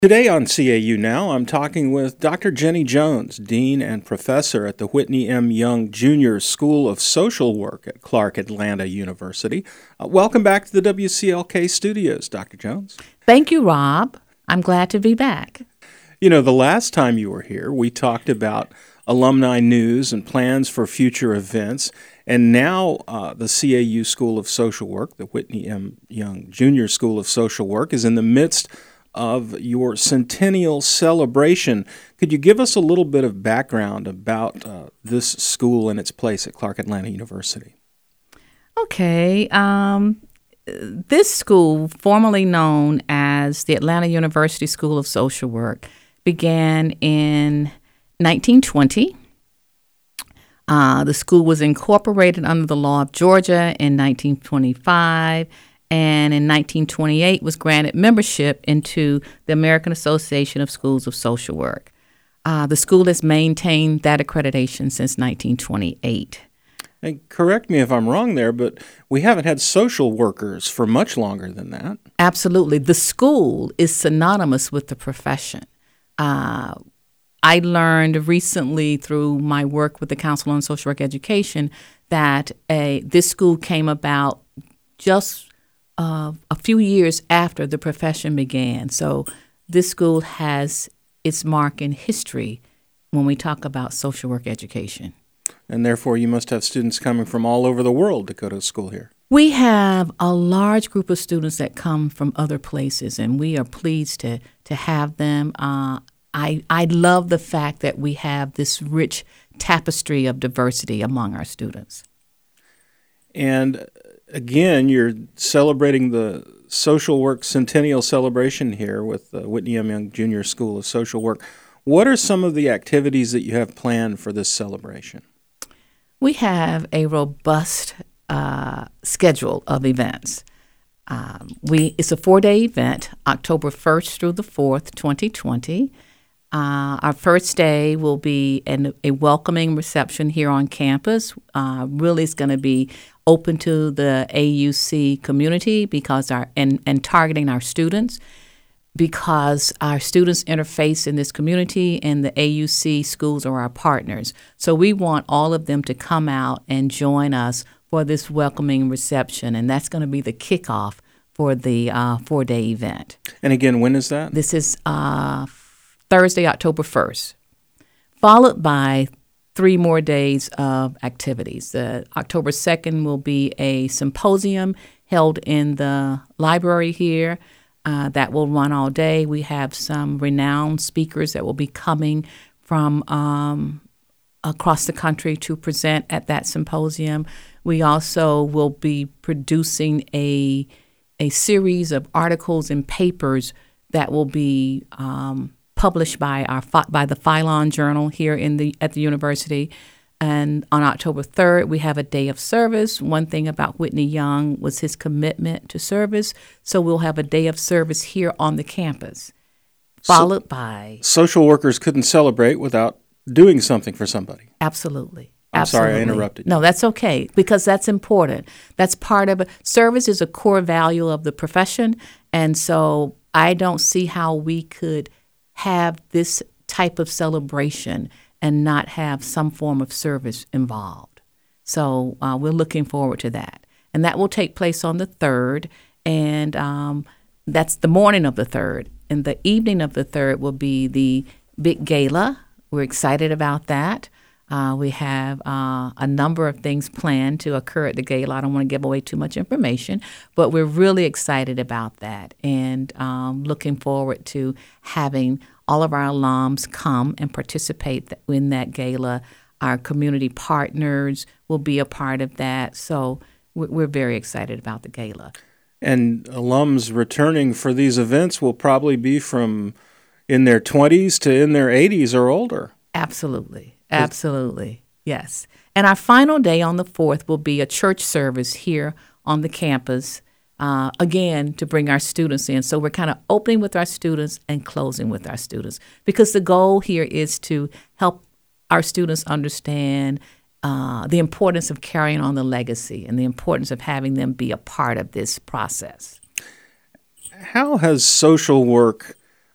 Today on CAU Now, I'm talking with Dr. Jenny Jones, Dean and Professor at the Whitney M. Young Jr. School of Social Work at Clark Atlanta University. Welcome back to the WCLK studios, Dr. Jones. Thank you, Rob. I'm glad to be back. You know, the last time you were here, we talked about alumni news and plans for future events, and now the CAU School of Social Work, the Whitney M. Young Jr. School of Social Work, is in the midst of your centennial celebration. Could you give us a little bit of background about this school and its place at Clark Atlanta University? Okay. This school, formerly known as the Atlanta University School of Social Work, began in 1920. The school was incorporated under the law of Georgia in 1925. And in 1928 was granted membership into the American Association of Schools of Social Work. The school has maintained that accreditation since 1928. And correct me if I'm wrong there, but we haven't had social workers for much longer than that. Absolutely. The school is synonymous with the profession. I learned recently through my work with the Council on Social Work Education that this school came about just a few years after the profession began. So this school has its mark in history when we talk about social work education. And therefore, you must have students coming from all over the world to go to school here. We have a large group of students that come from other places, and we are pleased to have them. I love the fact that we have this rich tapestry of diversity among our students. And again, you're celebrating the social work centennial celebration here with the Whitney M. Young Jr. School of Social Work. What are some of the activities that you have planned for this celebration? We have a robust schedule of events. It's a 4-day event, October 1st through the 4th, 2020. Our first day will be a welcoming reception here on campus. Really, it's going to be open to the AUC community because and targeting our students, because our students interface in this community and the AUC schools are our partners. So we want all of them to come out and join us for this welcoming reception, and that's going to be the kickoff for the 4-day event. And again, when is that? This is Thursday, October 1st, followed by 3 more days of activities. October 2nd will be a symposium held in the library here that will run all day. We have some renowned speakers that will be coming from across the country to present at that symposium. We also will be producing a series of articles and papers that will be published by the Phylon Journal here at the university. And on October 3rd, we have a day of service. One thing about Whitney Young was his commitment to service. So we'll have a day of service here on the campus, followed by... Social workers couldn't celebrate without doing something for somebody. Absolutely. I'm sorry I interrupted you. No, that's okay, because that's important. That's part of it. Service is a core value of the profession, and so I don't see how we could have this type of celebration and not have some form of service involved. So we're looking forward to that. And that will take place on the 3rd, and that's the morning of the 3rd. And the evening of the 3rd will be the big gala. We're excited about that. We have a number of things planned to occur at the gala. I don't want to give away too much information, but we're really excited about that and looking forward to having all of our alums come and participate in that gala. Our community partners will be a part of that. So we're very excited about the gala. And alums returning for these events will probably be from in their 20s to in their 80s or older. Absolutely. Absolutely. Yes. And our final day on the 4th will be a church service here on the campus, again, to bring our students in. So we're kind of opening with our students and closing with our students because the goal here is to help our students understand the importance of carrying on the legacy and the importance of having them be a part of this process. How has social work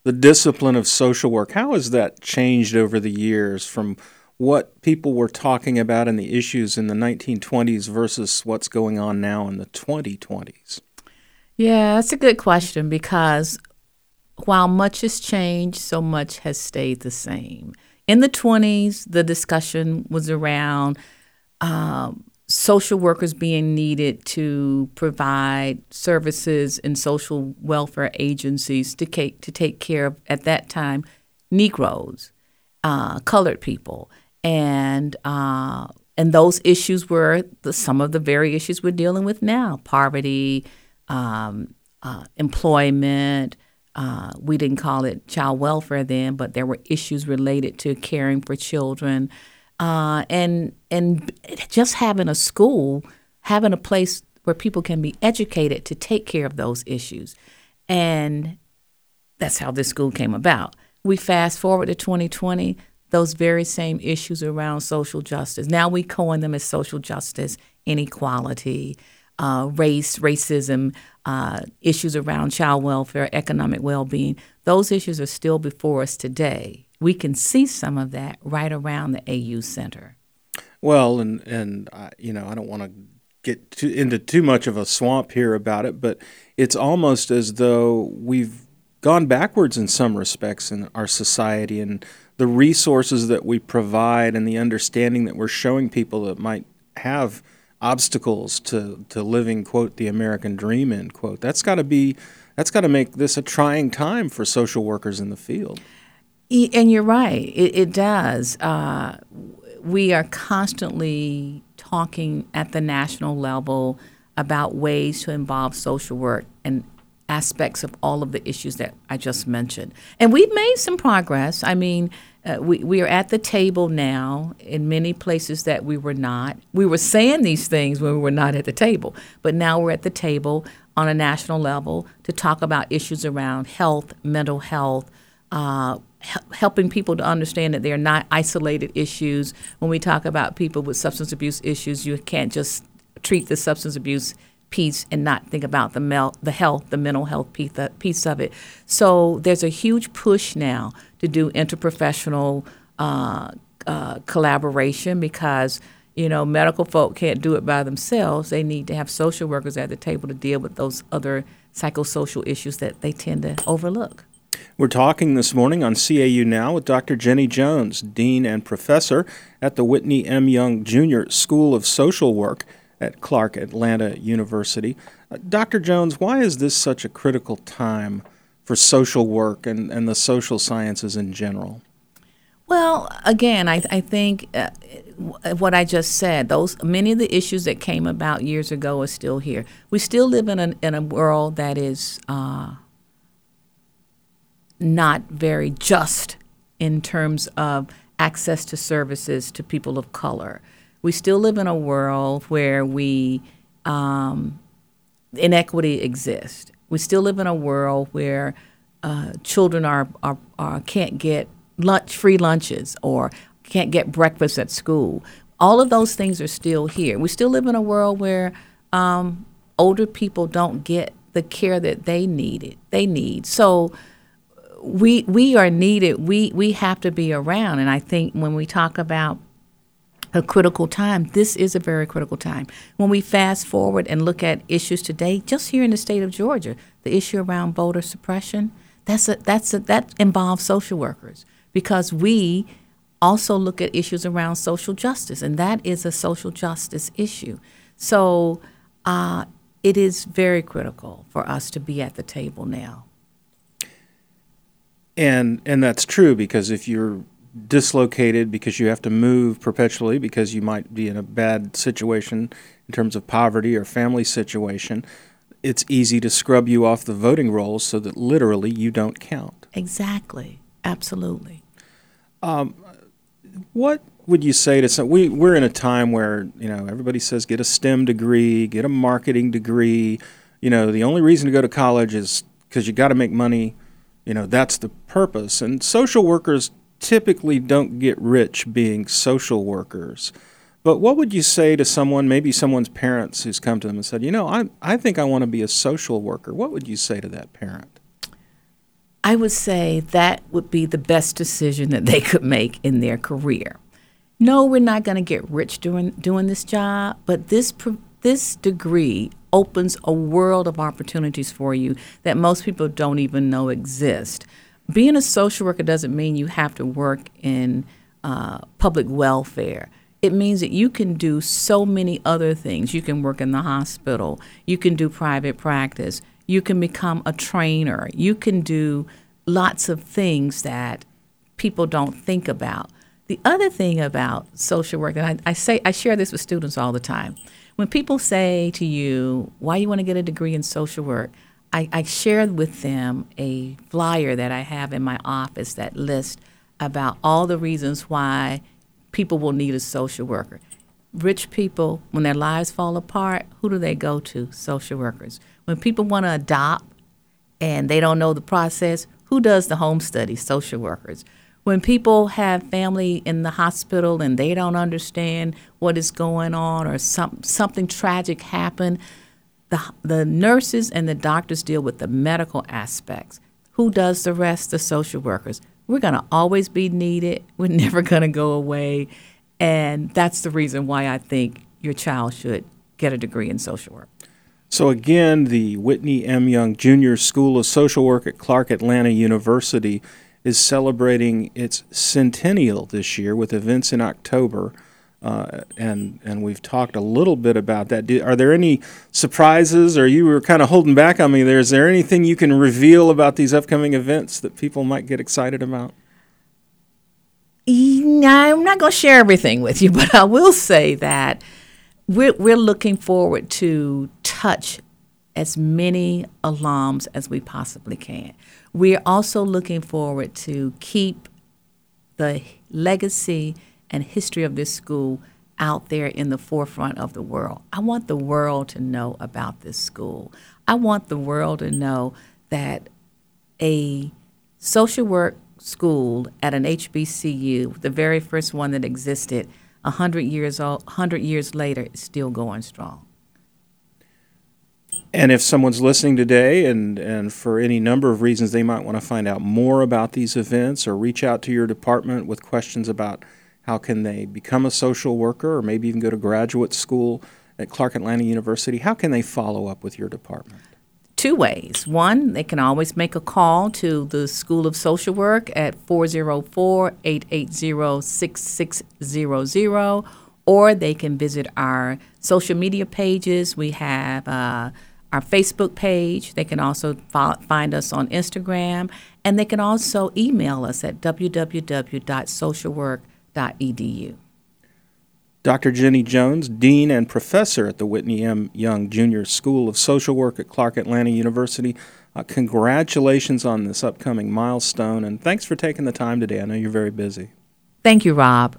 the discipline of social work, how has that changed over the years from what people were talking about and the issues in the 1920s versus what's going on now in the 2020s? Yeah, that's a good question because while much has changed, so much has stayed the same. In the 20s, the discussion was around social workers being needed to provide services in social welfare agencies to take care of, at that time, Negroes, colored people. And those issues were some of the very issues we're dealing with now: poverty, employment. We didn't call it child welfare then, but there were issues related to caring for children, and just having a school, having a place where people can be educated to take care of those issues. And that's how this school came about. We fast forward to 2020. Those very same issues around social justice. Now we coin them as social justice, inequality, racism, issues around child welfare, economic well-being. Those issues are still before us today. We can see some of that right around the AU Center. Well, and I don't want to get into too much of a swamp here about it, but it's almost as though we've gone backwards in some respects in our society, and the resources that we provide and the understanding that we're showing people that might have obstacles to living, quote, the American dream, end quote. That's got to make this a trying time for social workers in the field. And you're right. It does. We are constantly talking at the national level about ways to involve social work and aspects of all of the issues that I just mentioned. And we've made some progress. I mean, we are at the table now in many places that we were not. We were saying these things when we were not at the table, but now we're at the table on a national level to talk about issues around health, mental health, helping people to understand that they're not isolated issues. When we talk about people with substance abuse issues, you can't just treat the substance abuse piece and not think about the mental health piece of it. So there's a huge push now to do interprofessional collaboration because, medical folk can't do it by themselves. They need to have social workers at the table to deal with those other psychosocial issues that they tend to overlook. We're talking this morning on CAU Now with Dr. Jenny Jones, Dean and Professor at the Whitney M. Young Jr. School of Social Work at Clark Atlanta University. Dr. Jones, why is this such a critical time for social work and the social sciences in general? Well, again, I think what I just said, many of the issues that came about years ago are still here. We still live in a world that is not very just in terms of access to services to people of color. We still live in a world where inequity exists. We still live in a world where children can't get free lunches or can't get breakfast at school. All of those things are still here. We still live in a world where older people don't get the care that they need. So we are needed. We have to be around. And I think when we talk about a critical time, this is a very critical time. When we fast forward and look at issues today, just here in the state of Georgia, the issue around voter suppression, that involves social workers because we also look at issues around social justice, and that is a social justice issue. So it is very critical for us to be at the table now. And that's true because if you're dislocated because you have to move perpetually because you might be in a bad situation in terms of poverty or family situation, it's easy to scrub you off the voting rolls so that literally you don't count. Exactly. Absolutely. What would you say to some? We're in a time where everybody says get a STEM degree, get a marketing degree. The only reason to go to college is because you got to make money. That's the purpose. And social workers typically don't get rich being social workers. But what would you say to someone, maybe someone's parents who's come to them and said, I think I want to be a social worker? What would you say to that parent? I would say that would be the best decision that they could make in their career. No, we're not going to get rich doing this job, but this degree opens a world of opportunities for you that most people don't even know exist. Being a social worker doesn't mean you have to work in public welfare. It means that you can do so many other things. You can work in the hospital. You can do private practice. You can become a trainer. You can do lots of things that people don't think about. The other thing about social work, and I share this with students all the time. When people say to you, why you want to get a degree in social work, I share with them a flyer that I have in my office that lists about all the reasons why people will need a social worker. Rich people, when their lives fall apart, who do they go to? Social workers. When people want to adopt and they don't know the process, who does the home study? Social workers. When people have family in the hospital and they don't understand what is going on or something tragic happened, the nurses and the doctors deal with the medical aspects. Who does the rest? The social workers. We're going to always be needed. We're never going to go away. And that's the reason why I think your child should get a degree in social work. So again, the Whitney M. Young Jr. School of Social Work at Clark Atlanta University is celebrating its centennial this year with events in October. And we've talked a little bit about that. Are there any surprises, or you were kind of holding back on me there? Is there anything you can reveal about these upcoming events that people might get excited about? I'm not going to share everything with you, but I will say that we're looking forward to touch as many alums as we possibly can. We're also looking forward to keep the legacy and history of this school out there in the forefront of the world. I want the world to know about this school. I want the world to know that a social work school at an HBCU, the very first one that existed 100 years later, is still going strong. And if someone's listening today and for any number of reasons they might want to find out more about these events or reach out to your department with questions about how can they become a social worker or maybe even go to graduate school at Clark Atlanta University, how can they follow up with your department? Two ways. One, they can always make a call to the School of Social Work at 404-880-6600, or they can visit our social media pages. We have our Facebook page. They can also find us on Instagram, and they can also email us at www.socialwork.edu. Dr. Jenny Jones, Dean and Professor at the Whitney M. Young Jr. School of Social Work at Clark Atlanta University, congratulations on this upcoming milestone, and thanks for taking the time today. I know you're very busy. Thank you, Rob.